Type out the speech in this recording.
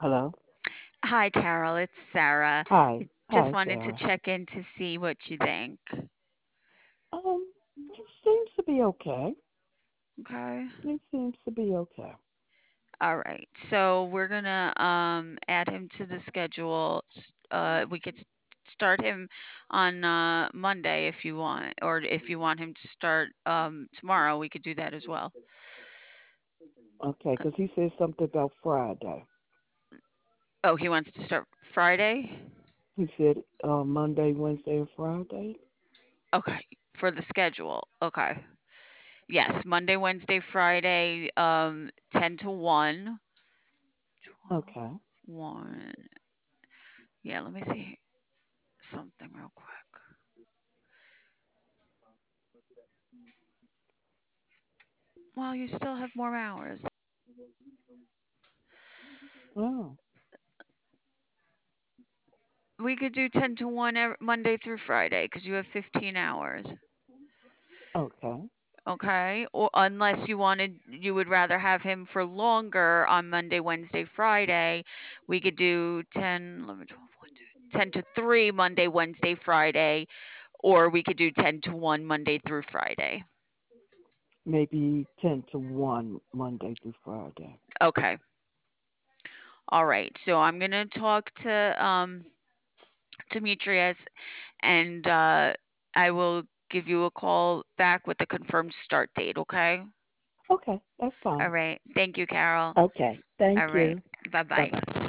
Hello. Hi, Carol. It's Sarah. Hi. Just Hi, wanted to Sarah. check in to see what you think. It seems to be okay. Okay. It seems to be okay. All right. So we're gonna add him to the schedule. We could start him on Monday if you want, or if you want him to start tomorrow, we could do that as well. Okay, because he said something about Friday. Oh, he wants to start Friday? He said Monday, Wednesday, and Friday. Okay. For the schedule. Okay. Yes, Monday, Wednesday, Friday, 10 to 1. 12, Okay. 1. Yeah, let me see something real quick. Well, you still have more hours. Oh, We could do 10 to 1 Monday through Friday because you have 15 hours. okay. Okay? Or unless you would rather have him for longer on Monday, Wednesday, Friday, we could do 10, 11, 12, 1, 2, 10 to 3 Monday, Wednesday, Friday, or we could do 10 to 1 Monday through Friday. Maybe 10 to 1 Monday through Friday. Okay. All right. So I'm going to talk to Demetrius, and I will give you a call back with the confirmed start date, okay? Okay, that's All fine. right. Thank you, Carol. Okay, thank All right. you. Bye Bye-bye. bye.